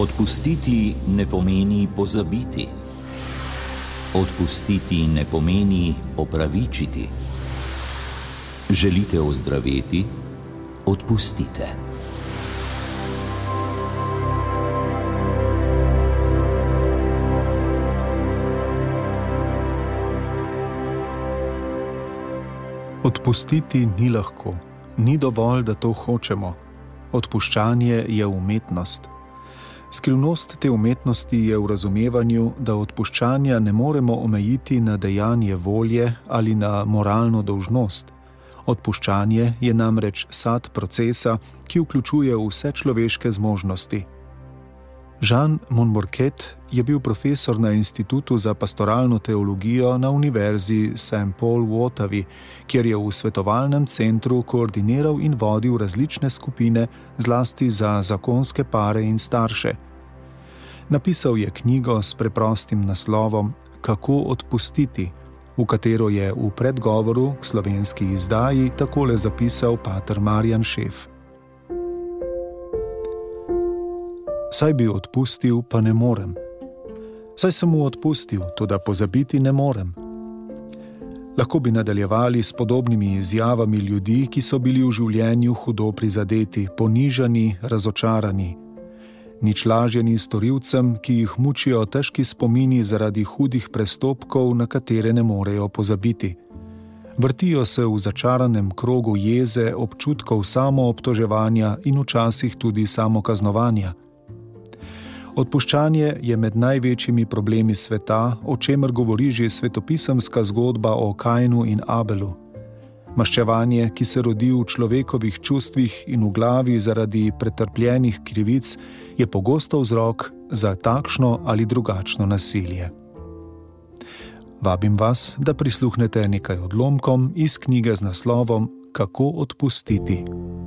Odpustiti ne pomeni pozabiti. Odpustiti ne pomeni opravičiti. Želite ozdraveti? Odpustite. Odpustiti ni lahko, ni dovolj, da to hočemo. Odpuščanje je umetnost. Skrivnost te umetnosti je v razumevanju, da odpuščanja ne moremo omejiti na dejanje volje ali na moralno dolžnost. Odpuščanje je namreč sad procesa, ki vključuje vse človeške zmožnosti. Jean Monborquet je bil profesor na Institutu za pastoralno teologijo na Univerzi St. Paul v Ottawi, kjer je v svetovalnem centru koordiniral in vodil različne skupine, zlasti za zakonske pare in starše. Napisal je knjigo s preprostim naslovom Kako odpustiti, v katero je v predgovoru k slovenski izdaji takole zapisal pater Marjan Šef. Saj bi odpustil, pa ne morem. Saj sem mu odpustil, toda pozabiti ne morem. Lahko bi nadaljevali s podobnimi izjavami ljudi, ki so bili v življenju hudo prizadeti, ponižani, razočarani. Nič lažje ni storilcem, ki jih mučijo težki spomini zaradi hudih prestopkov, na katere ne morejo pozabiti. Vrtijo se v začaranem krogu jeze, občutkov samoobtoževanja in včasih tudi samokaznovanja. Odpuščanje je med največjimi problemi sveta, o čemer govori že svetopisemska zgodba o Kainu in Abelu. Maščevanje, ki se rodi v človekovih čustvih in v glavi zaradi pretrpljenih krivic, je pogosto vzrok za takšno ali drugačno nasilje. Vabim vas, da prisluhnete nekaj odlomkom iz knjige z naslovom Kako odpustiti.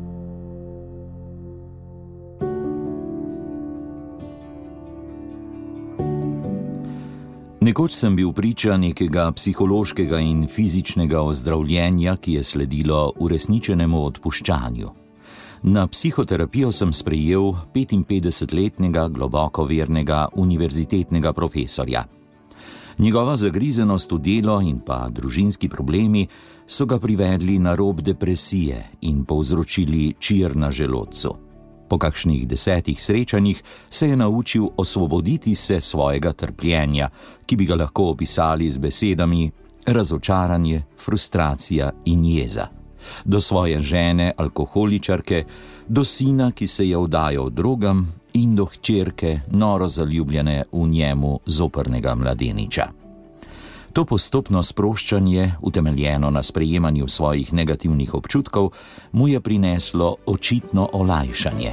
Nekoč sem bil priča nekega psihološkega in fizičnega ozdravljenja, ki je sledilo uresničenemu odpuščanju. Na psihoterapijo sem sprejel 55-letnega globoko vernega univerzitetnega profesorja. Njegova zagrizenost v delo in pa družinski problemi so ga privedli na rob depresije in povzročili čir na želodcu. Po kakšnih 10 srečanjih se je naučil osvoboditi se svojega trpljenja, ki bi ga lahko opisali z besedami razočaranje, frustracija in jeza. Do svoje žene, alkoholičarke, do sina, ki se je vdajal drogam, in do hčerke, noro zaljubljene v njemu zoprnega mladeniča. To postopno sproščanje, utemeljeno na sprejemanju svojih negativnih občutkov, mu je prineslo očitno olajšanje.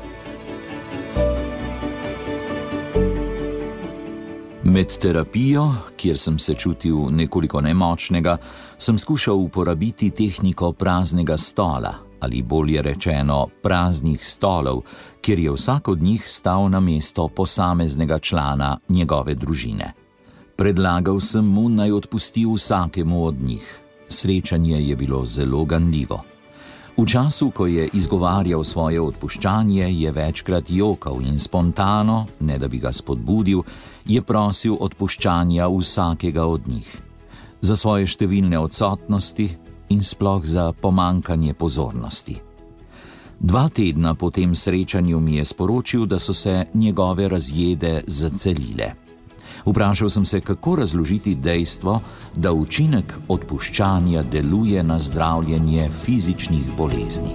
Med terapijo, kjer sem se čutil nekoliko nemočnega, sem skušal uporabiti tehniko praznega stola, ali bolje rečeno praznih stolov, kjer je vsak od njih stal na mesto posameznega člana njegove družine. Predlagal sem mu, naj odpusti vsakemu od njih. Srečanje je bilo zelo ganljivo. V času, ko je izgovarjal svoje odpuščanje, je večkrat jokal in spontano, ne da bi ga spodbudil, je prosil odpuščanja vsakega od njih. Za svoje številne odsotnosti in sploh za pomankanje pozornosti. 2 tedna po tem srečanju mi je sporočil, da so se njegove razjede zacelile. Vprašal sem se, kako razložiti dejstvo, da učinek odpuščanja deluje na zdravljenje fizičnih bolezni.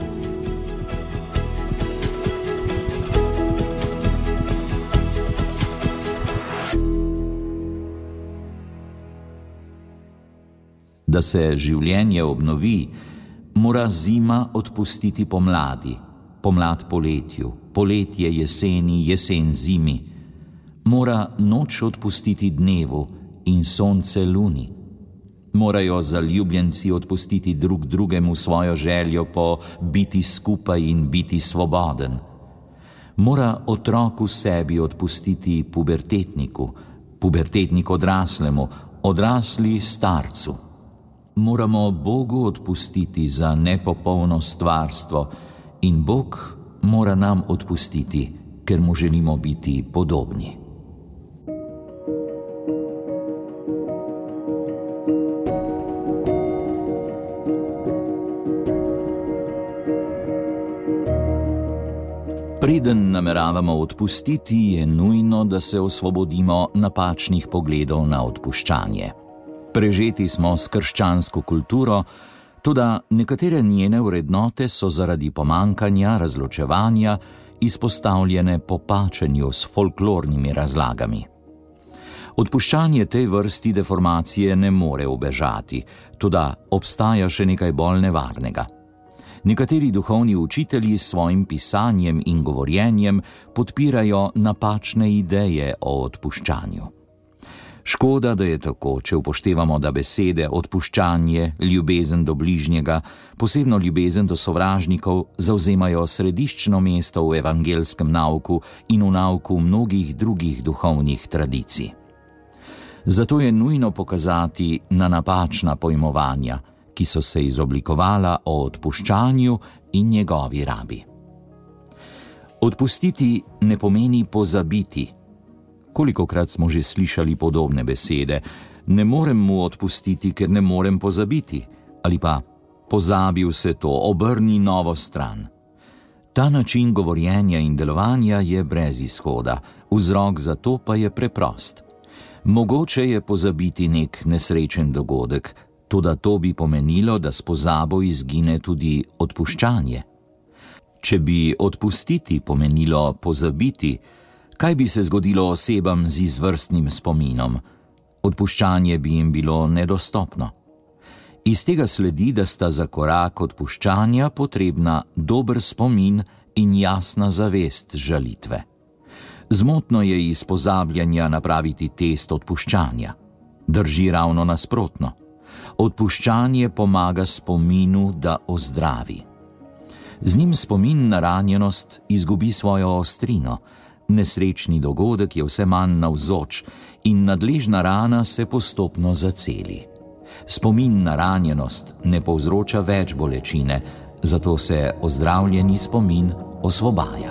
Da se življenje obnovi, mora zima odpustiti pomladi, pomlad poletju, poletje jeseni, jesen zimi. Mora noč odpustiti dnevu in sonce luni. Morajo zaljubljenci odpustiti drug drugemu svojo željo po biti skupaj in biti svoboden. Mora otrok v sebi odpustiti pubertetniku, pubertetnik odraslemu, odrasli starcu. Moramo Bogu odpustiti za nepopolno stvarstvo in Bog mora nam odpustiti, ker mu želimo biti podobni. Preden nameravamo odpustiti, je nujno, da se osvobodimo napačnih pogledov na odpuščanje. Prežeti smo s krščansko kulturo, toda nekatere njene vrednote so zaradi pomankanja, razločevanja izpostavljene popačenju s folklornimi razlagami. Odpuščanje tej vrsti deformacije ne more ubežati, toda obstaja še nekaj bolj nevarnega. Nekateri duhovni učitelji s svojim pisanjem in govorjenjem podpirajo napačne ideje o odpuščanju. Škoda, da je tako, če upoštevamo, da besede odpuščanje, ljubezen do bližnjega, posebno ljubezen do sovražnikov, zavzemajo središčno mesto v evangelskem nauku in v nauku mnogih drugih duhovnih tradicij. Zato je nujno pokazati na napačna pojmovanja, ki so se izoblikovala o odpuščanju in njegovi rabi. Odpustiti ne pomeni pozabiti. Kolikokrat smo že slišali podobne besede: ne morem mu odpustiti, ker ne morem pozabiti, ali pa pozabi vse to, obrni novo stran. Ta način govorjenja in delovanja je brez izhoda, vzrok za to pa je preprost. Mogoče je pozabiti nek nesrečen dogodek, toda to bi pomenilo, da s pozabo izgine tudi odpuščanje. Če bi odpustiti pomenilo pozabiti, kaj bi se zgodilo osebam z izvrstnim spominom? Odpuščanje bi jim bilo nedostopno. Iz tega sledi, da sta za korak odpuščanja potrebna dober spomin in jasna zavest žalitve. Zmotno je iz pozabljanja napraviti test odpuščanja. Drži ravno nasprotno. Odpuščanje pomaga spominu, da ozdravi. Z njim spomin na ranjenost izgubi svojo ostrino, nesrečni dogodek je vse manj navzoč in nadležna rana se postopno zaceli. Spomin na ranjenost ne povzroča več bolečine, zato se ozdravljeni spomin osvobaja.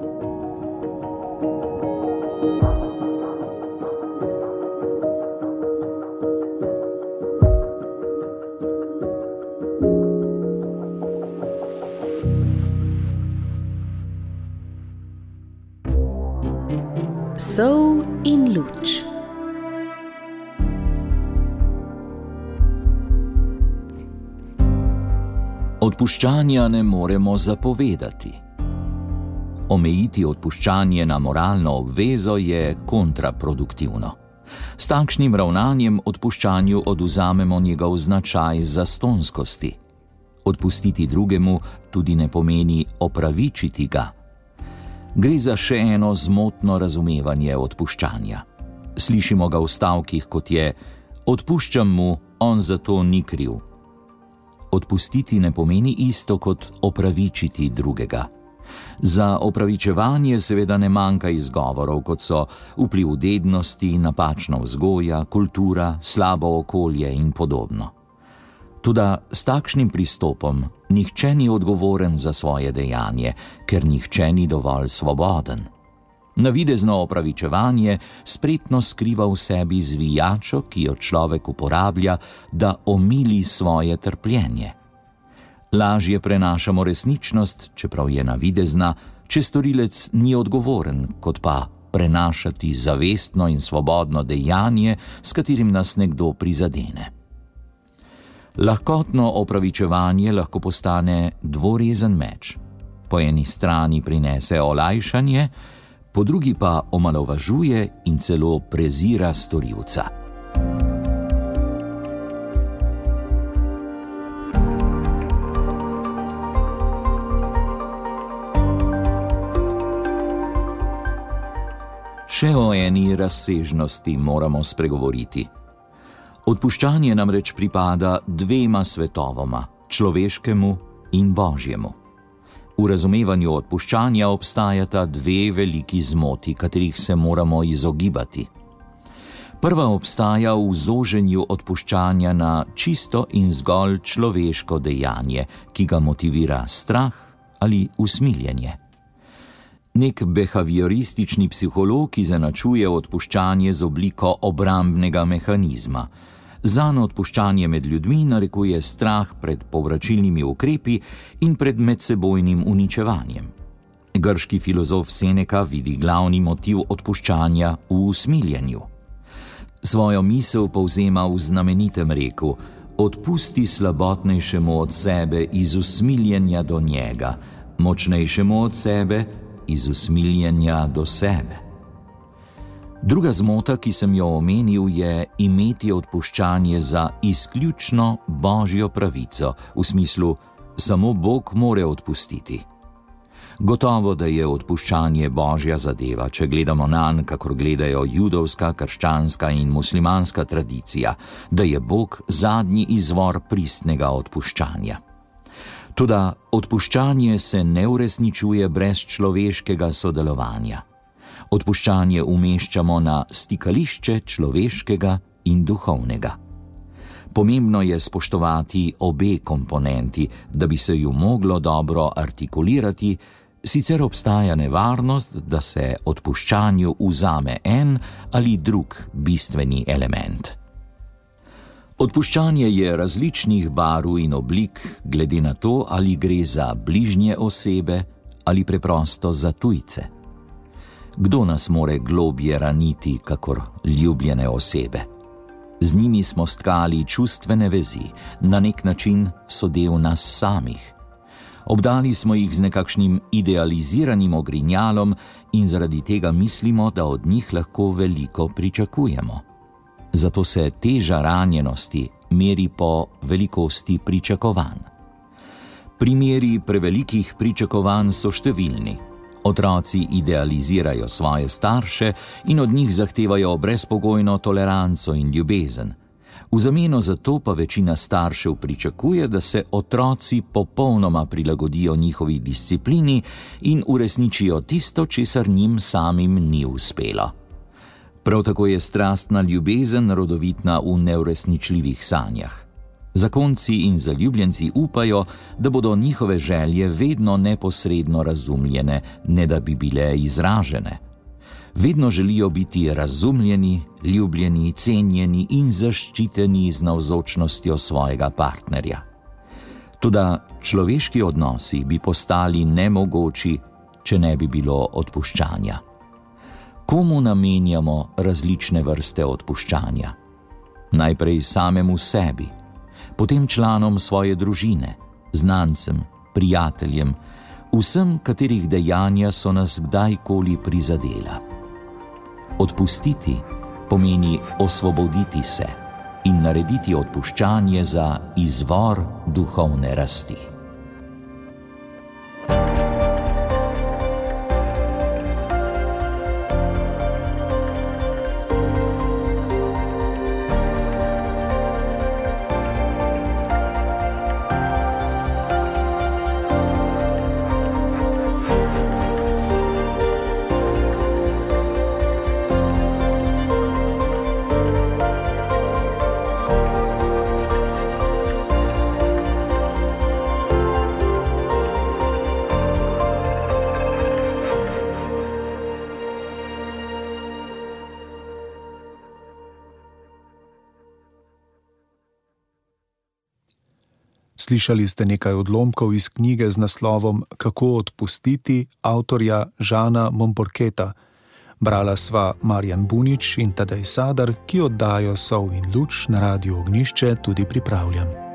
Sol in luč. Odpuščanja ne moremo zapovedati. Omejiti odpuščanje na moralno obvezo je kontraproduktivno. S takšnim ravnanjem odpuščanju odvzamemo njegov značaj zastonskosti. Odpustiti drugemu tudi ne pomeni opravičiti ga. Gre za še eno zmotno razumevanje odpuščanja. Slišimo ga v stavkih, kot je: odpuščam mu, on za to ni kriv. Odpustiti ne pomeni isto kot opravičiti drugega. Za opravičevanje seveda ne manjka izgovorov, kot so vpliv dednosti, napačna vzgoja, kultura, slabo okolje in podobno. Toda s takšnim pristopom nihče ni odgovoren za svoje dejanje, ker nihče ni dovolj svoboden. Navidezno opravičevanje spretno skriva v sebi zvijačo, ki jo človek uporablja, da omili svoje trpljenje. Lažje prenašamo resničnost, čeprav je navidezna, če storilec ni odgovoren, kot pa prenašati zavestno in svobodno dejanje, s katerim nas nekdo prizadene. Lahkotno opravičevanje lahko postane dvorezen meč. Po eni strani prinese olajšanje, po drugi pa omalovažuje in celo prezira storilca. Še o eni razsežnosti moramo spregovoriti. Odpuščanje namreč pripada dvema svetovoma, človeškemu in božjemu. V razumevanju odpuščanja obstajata dve veliki zmoti, katerih se moramo izogibati. Prva obstaja v zoženju odpuščanja na čisto in zgolj človeško dejanje, ki ga motivira strah ali usmiljenje. Nek behavioristični psiholog izenačuje odpuščanje z obliko obrambnega mehanizma. Zanj odpuščanje med ljudmi narekuje strah pred povračilnimi ukrepi in pred medsebojnim uničevanjem. Grški filozof Seneca vidi glavni motiv odpuščanja v usmiljenju. Svojo misel povzema v znamenitem reku: odpusti slabotnejšemu od sebe iz usmiljenja do njega, močnejšemu od sebe iz usmiljenja do sebe. Druga zmota, ki sem jo omenil, je imeti odpuščanje za izključno božjo pravico, v smislu, samo Bog more odpustiti. Gotovo, da je odpuščanje božja zadeva, če gledamo nanj, kakor gledajo judovska, krščanska in muslimanska tradicija, da je Bog zadnji izvor pristnega odpuščanja. Toda odpuščanje se ne uresničuje brez človeškega sodelovanja. Odpuščanje umeščamo na stikališče človeškega in duhovnega. Pomembno je spoštovati obe komponenti, da bi se ju moglo dobro artikulirati, sicer obstaja nevarnost, da se odpuščanju vzame en ali drug bistveni element. Odpuščanje je različnih barv in oblik, glede na to, ali gre za bližnje osebe ali preprosto za tujce. Kdo nas more globje raniti, kakor ljubljene osebe? Z njimi smo stkali čustvene vezi, na nek način so del nas samih. Obdali smo jih z nekakšnim idealiziranim ogrinjalom in zaradi tega mislimo, da od njih lahko veliko pričakujemo. Zato se teža ranjenosti meri po velikosti pričakovanj. Primeri prevelikih pričakovanj so številni. Otroci idealizirajo svoje starše in od njih zahtevajo brezpogojno toleranco in ljubezen. V zameno za to pa večina staršev pričakuje, da se otroci popolnoma prilagodijo njihovi disciplini in uresničijo tisto, česar njim samim ni uspelo. Prav tako je strastna ljubezen rodovitna v neuresničljivih sanjah. Zakonci in zaljubljenci upajo, da bodo njihove želje vedno neposredno razumljene, ne da bi bile izražene. Vedno želijo biti razumljeni, ljubljeni, cenjeni in zaščiteni z navzočnostjo svojega partnerja. Toda človeški odnosi bi postali nemogoči, če ne bi bilo odpuščanja. Komu namenjamo različne vrste odpuščanja? Najprej samemu sebi, potem članom svoje družine, znancem, prijateljem, vsem, katerih dejanja so nas kdajkoli prizadela. Odpustiti pomeni osvoboditi se in narediti odpuščanje za izvor duhovne rasti. Slišali ste nekaj odlomkov iz knjige z naslovom Kako odpustiti avtorja Žana Momporqueta. Brala sva Marjan Bunič in Tadej Sadar, ki oddajo Sol in luč na Radiu Ognjišče tudi pripravljam.